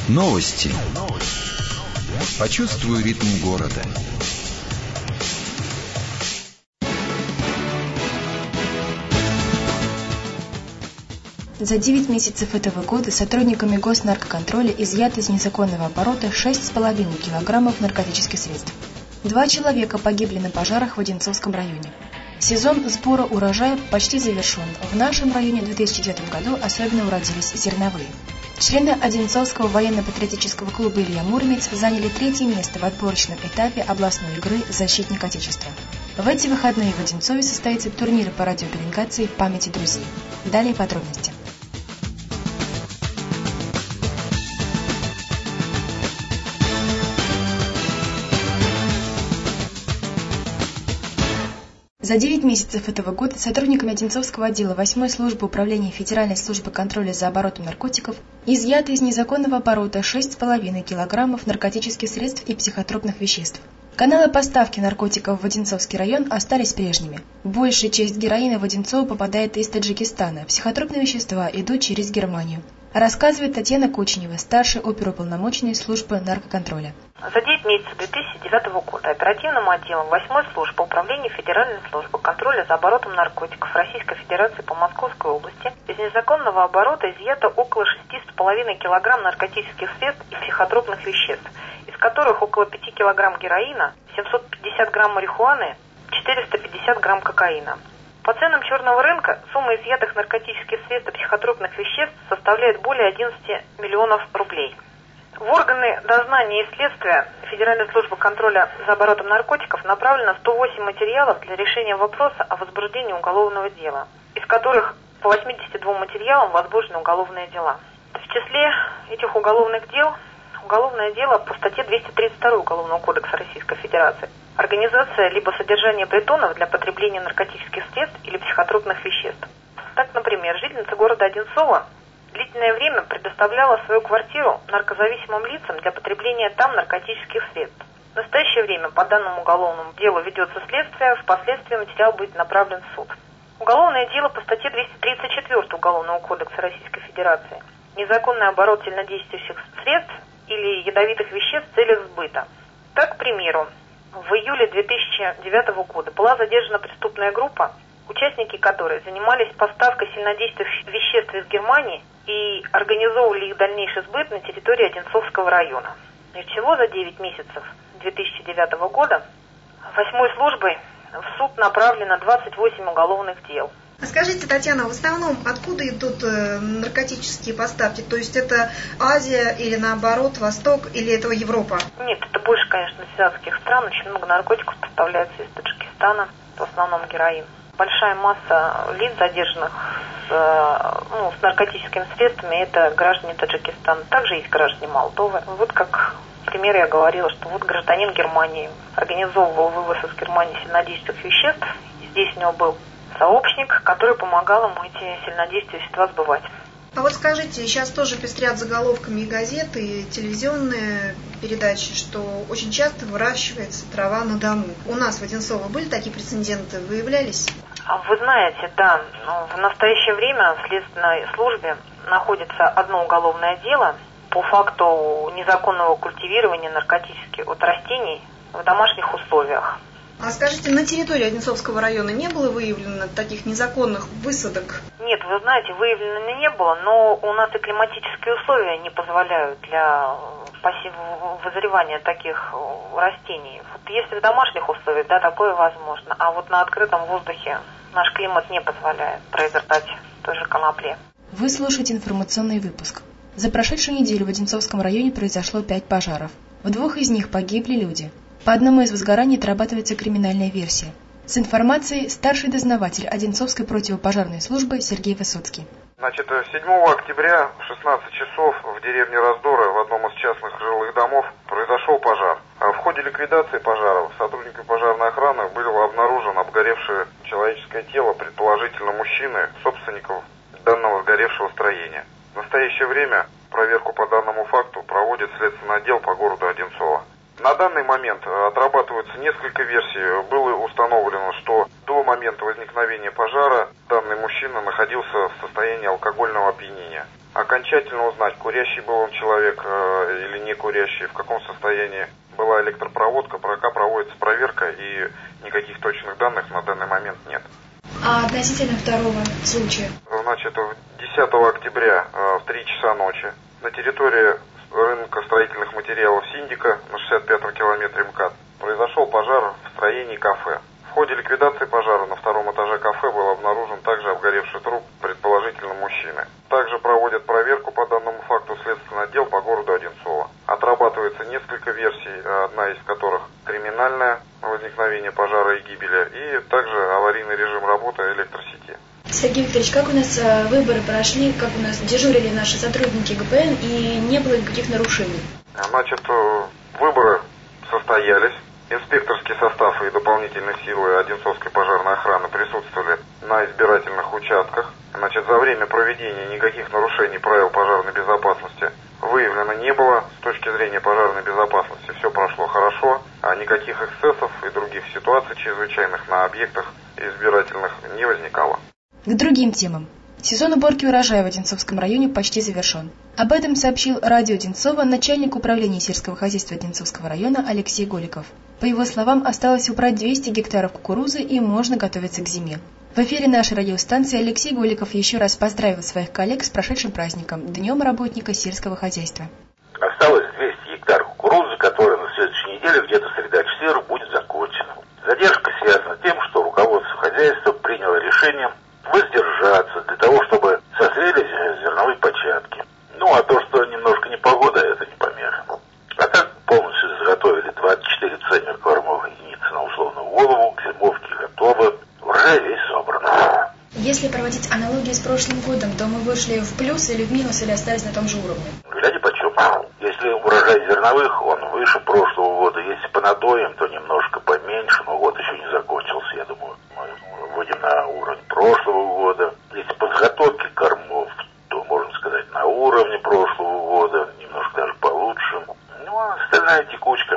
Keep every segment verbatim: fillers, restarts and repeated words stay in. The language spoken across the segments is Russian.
Новости. Почувствуй ритм города. За девять месяцев этого года сотрудниками госнаркоконтроля изъято из незаконного оборота шесть с половиной килограммов наркотических средств. Два человека погибли на пожарах в Одинцовском районе. Сезон сбора урожая почти завершен. В нашем районе в две тысячи девятом году особенно уродились зерновые. Члены Одинцовского военно-патриотического клуба «Илья Муромец» заняли третье место в отборочном этапе областной игры «Защитник Отечества». В эти выходные в Одинцове состоится турнир по радиопеленгации «Памяти друзей». Далее подробности. За девять месяцев этого года сотрудниками Одинцовского отдела восьмой службы управления Федеральной службы контроля за оборотом наркотиков изъято из незаконного оборота шесть с половиной килограммов наркотических средств и психотропных веществ. Каналы поставки наркотиков в Одинцовский район остались прежними. Большая часть героина в Одинцово попадает из Таджикистана, психотропные вещества идут через Германию. Рассказывает Татьяна Кучнева, старший оперуполномоченный службы наркоконтроля. За девять месяцев две тысячи девятого года оперативным отделом восьмой службы управления Федеральной службы контроля за оборотом наркотиков Российской Федерации по Московской области из незаконного оборота изъято около шести с половиной килограмм наркотических средств и психотропных веществ, из которых около пяти килограмм героина, семьсот пятьдесят грамм марихуаны, четыреста пятьдесят грамм кокаина. По ценам черного рынка сумма изъятых наркотических средств и психотропных веществ составляет более одиннадцати миллионов рублей. В органы дознания и следствия Федеральной службы контроля за оборотом наркотиков направлено сто восемь материалов для решения вопроса о возбуждении уголовного дела, из которых по восьмидесяти двум материалам возбуждены уголовные дела. В числе этих уголовных дел уголовное дело по статье двести тридцать два Уголовного кодекса Российской Федерации. Организация либо содержание притонов для потребления наркотических средств или психотропных веществ. Так, например, жительница города Одинцова длительное время предоставляла свою квартиру наркозависимым лицам для потребления там наркотических средств. В настоящее время по данному уголовному делу ведется следствие, впоследствии материал будет направлен в суд. Уголовное дело по статье двести тридцать четыре Уголовного кодекса Российской Федерации. Незаконный оборот сильнодействующих средств или ядовитых веществ в целях сбыта. Так, к примеру, в июле две тысячи девятого года была задержана преступная группа, участники которой занимались поставкой сильнодействующих веществ из Германии и организовывали их дальнейший сбыт на территории Одинцовского района. И всего за девять месяцев две тысячи девятого года восьмой службой в суд направлено двадцать восемь уголовных дел. А скажите, Татьяна, в основном откуда идут э, наркотические поставки? То есть это Азия или наоборот Восток или это Европа? Нет, это больше, конечно, из азиатских стран. Очень много наркотиков поставляется из Таджикистана, в основном героин. Большая масса лиц, задержанных с, ну, с наркотическими средствами, это граждане Таджикистана. Также есть граждане Молдовы. Вот как пример я говорила, что вот гражданин Германии организовывал вывоз из Германии сильнодействующих веществ. И здесь у него был сообщник, который помогал ему эти сильнодействующие вещества сбывать. А вот скажите, сейчас тоже пестрят заголовками и газеты, и телевизионные передачи, что очень часто выращивается трава на дому. У нас в Одинцово были такие прецеденты, выявлялись? Вы знаете, да, в настоящее время в следственной службе находится одно уголовное дело по факту незаконного культивирования наркотических вот растений в домашних условиях. А скажите, на территории Одинцовского района не было выявлено таких незаконных высадок? Нет, вы знаете, выявлено не было, но у нас и климатические условия не позволяют для пассивного вызревания таких растений. Вот если в домашних условиях, да, такое возможно, а вот на открытом воздухе наш климат не позволяет произрастать той же конопле. Вы слушаете информационный выпуск. За прошедшую неделю в Одинцовском районе произошло пять пожаров. В двух из них погибли люди. По одному из возгораний отрабатывается криминальная версия. С информацией старший дознаватель Одинцовской противопожарной службы Сергей Высоцкий. Значит, седьмого октября в шестнадцать часов в деревне Раздоры в одном из частных жилых домов произошел пожар. В ходе ликвидации пожара сотрудниками пожарной охраны было обнаружено обгоревшее человеческое тело, предположительно мужчины, собственников данного сгоревшего строения. В настоящее время проверку по данному факту проводит следственный отдел по городу Одинцово. На данный момент отрабатываются несколько версий. Было установлено, что До момента возникновения пожара данный мужчина находился в состоянии алкогольного опьянения. Окончательно узнать, курящий был он человек э, или не курящий, в каком состоянии была электропроводка, пока проводится проверка и никаких точных данных на данный момент нет. А относительно второго случая? Значит, десятого октября э, в три часа ночи на территории рынка строительных материалов Синдика на шестьдесят пятом километре МКАД произошел пожар в строении кафе. В ходе ликвидации пожара на втором этаже кафе был обнаружен также обгоревший труп, предположительно мужчины. Также проводят проверку по данному факту следственный отдел по городу Одинцово. Отрабатывается несколько версий, одна из которых криминальное возникновение пожара и гибели, и также аварийный режим работы электросети. Сергей Викторович, как у нас выборы прошли, как у нас дежурили наши сотрудники ГПН и не было никаких нарушений? Значит, выборы состоялись. Инспекторский состав и дополнительные силы Одинцовской пожарной охраны присутствовали на избирательных участках. Значит, за время проведения никаких нарушений правил пожарной безопасности выявлено не было. С точки зрения пожарной безопасности все прошло хорошо, а никаких эксцессов и других ситуаций чрезвычайных на объектах избирательных не возникало. К другим темам. Сезон уборки урожая в Одинцовском районе почти завершен. Об этом сообщил радио Одинцово начальник управления сельского хозяйства Одинцовского района Алексей Голиков. По его словам, осталось убрать двести гектаров кукурузы и можно готовиться к зиме. В эфире нашей радиостанции Алексей Голиков еще раз поздравил своих коллег с прошедшим праздником, Днем работника сельского хозяйства. Осталось двести гектар кукурузы, которая на следующей неделе, где-то среда-четверг, будет закончена. Задержка связана с тем, что руководство хозяйства приняло решение воздержаться для того, чтобы созрели зерновые початки. Ну, а то, что немножко непогода, это не помеха. А так полностью заготовили двадцать четыре центнеркормовых единицы на условную голову, к зимовке готовы, урожай весь собран. Если проводить аналогию с прошлым годом, то мы вышли в плюс или в минус, или остались на том же уровне? Глядя почем. Если урожай зерновых, он выше прошлого года. Если по надоям, то немножко поменьше, но год еще не закончился, я думаю. Мы выйдем на уровень прошлого года. Если по заготовке кормов, то, можно сказать, на уровне прошлого года, немножко даже получше. Ну, а остальная текучка.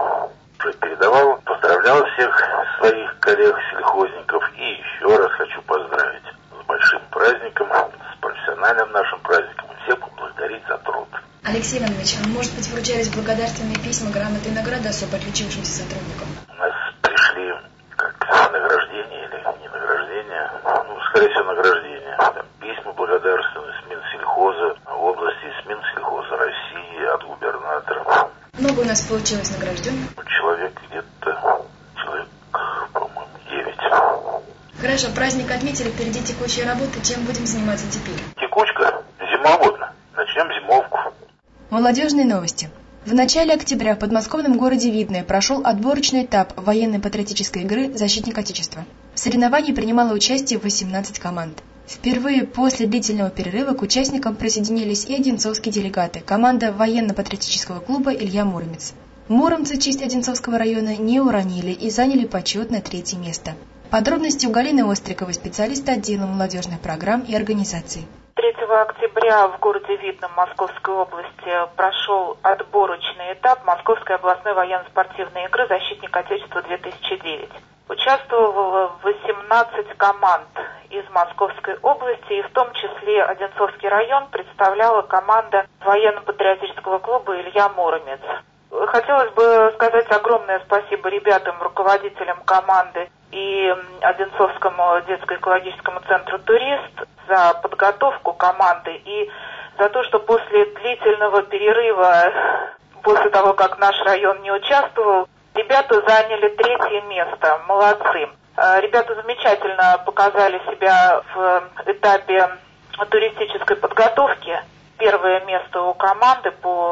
Уже передавал, поздравлял всех своих коллег-сельхозников и еще раз хочу поздравить с большим праздником, с профессиональным нашим праздником и всех поблагодарить за труд. Алексей Иванович, а может быть вручались благодарственные письма, грамоты и награды особо отличившимся сотрудникам? У нас пришли как награждение или не награждение, ну, скорее всего, награждение. Там письма благодарственные с Минсельхоза области, с Минсельхоза России, от губернатора. Много у нас получилось награжденных? Человек где-то, человек, по-моему, девять. Хорошо, праздник отметили, впереди текущая работа. Чем будем заниматься теперь? Текучка, зимоводно. Начнем зимовку. Молодежные новости. В начале октября в подмосковном городе Видное прошел отборочный этап военно-патриотической игры «Защитник Отечества». В соревновании принимало участие восемнадцать команд. Впервые после длительного перерыва к участникам присоединились и одинцовские делегаты, команда военно-патриотического клуба «Илья Муромец». Муромцы честь Одинцовского района не уронили и заняли почетное третье место. Подробности у Галины Остриковой, специалиста отдела молодежных программ и организаций. третьего октября в городе Видном Московской области прошел отборочный этап Московской областной военно-спортивной игры «Защитник Отечества-две тысячи девять». Участвовало восемнадцать команд из Московской области, и в том числе Одинцовский район представляла команда военно-патриотического клуба «Илья Муромец». Хотелось бы сказать огромное спасибо ребятам, руководителям команды и Одинцовскому детско-экологическому центру «Турист» за подготовку команды и за то, что после длительного перерыва, после того, как наш район не участвовал, ребята заняли третье место. Молодцы. Ребята замечательно показали себя в этапе туристической подготовки. Первое место у команды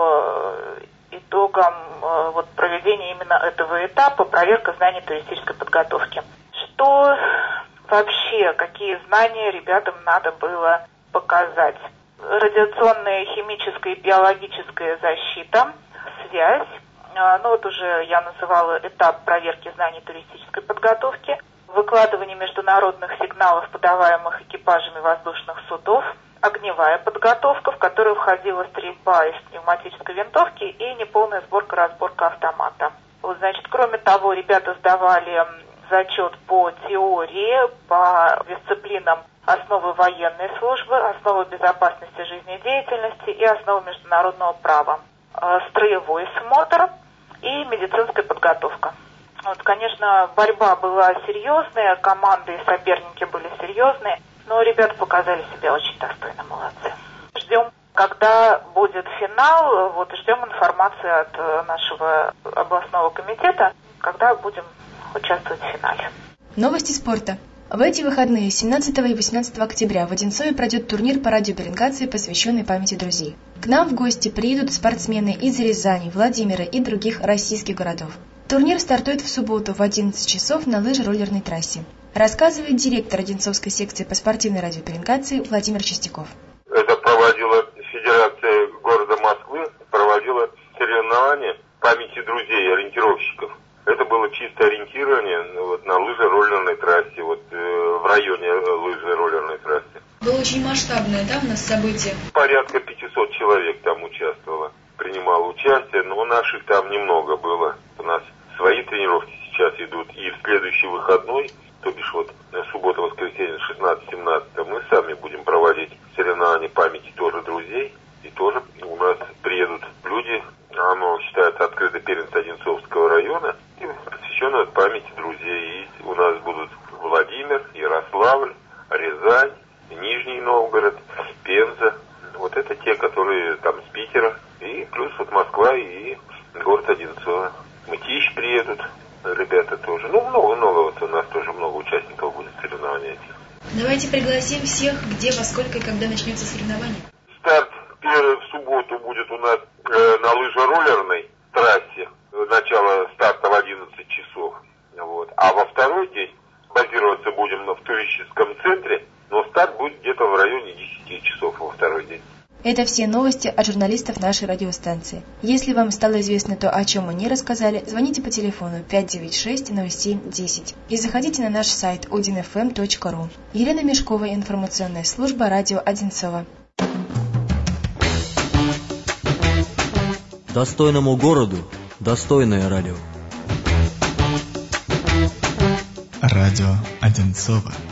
по итогам вот, проведения именно этого этапа, проверка знаний туристической подготовки. Что вообще, какие знания ребятам надо было показать? Радиационная, химическая и биологическая защита, связь. Ну вот уже я называла этап проверки знаний туристической подготовки, выкладывание международных сигналов, подаваемых экипажами воздушных судов, огневая подготовка, в которую входила стрельба из пневматической винтовки и неполная сборка-разборка автомата. Вот, значит, кроме того, ребята сдавали зачет по теории, по дисциплинам основы военной службы, основы безопасности жизнедеятельности и основы международного права, строевой смотр и медицинская подготовка. Вот, конечно, борьба была серьезная, команды и соперники были серьезные, но ребята показали себя очень достойно, молодцы. Ждем, когда будет финал, вот ждем информации от нашего областного комитета, когда будем участвовать в финале. Новости спорта. В эти выходные, семнадцатого и восемнадцатого октября, в Одинцове пройдет турнир по радиопеленгации, посвященный памяти друзей. К нам в гости приедут спортсмены из Рязани, Владимира и других российских городов. Турнир стартует в субботу в одиннадцать часов на лыжероллерной трассе. Рассказывает директор Одинцовской секции по спортивной радиопеленгации Владимир Чистяков. Это проводила Федерация города Москвы, проводила соревнования памяти друзей, ориентировщиков. Это было чисто ориентирование вот, на лыжероллерной трассе, вот э, в районе лыжероллерной трассы. Было очень масштабное, да, у нас событие? Порядка пятьсот человек там участвовало, принимало участие, но наших там немного было. У нас свои тренировки сейчас идут, и в следующий выходной, то бишь вот суббота-воскресенье, шестнадцатое-семнадцатое, мы сами будем проводить соревнования памяти тоже друзей, и тоже у нас приедут люди, оно считается открытый первенство Одинцовского района, и посвященное памяти друзей. И у нас будут Владимир, Ярославль, Рязань, Нижний Новгород, Пенза. Вот это те, которые там с Питера. И плюс вот Москва и город Одинцово. Мытищ приедут, ребята тоже. Ну, много-много. Вот у нас тоже много участников будет соревнований. Давайте пригласим всех, где, во сколько и когда начнется соревнование. Старт первый в субботу будет у нас э, на лыжероллерной трассе. Начало старта в одиннадцать часов. Вот. А во второй день базироваться будем в туристическом центре, но старт будет где-то в районе десяти часов во второй день. Это все новости от журналистов нашей радиостанции. Если вам стало известно то, о чем мы не рассказали, звоните по телефону пять девять шесть ноль семь десять и заходите на наш сайт один эф эм точка ру. Елена Мешкова, информационная служба радио Одинцово. Достойному городу достойное радио. Радио Одинцово.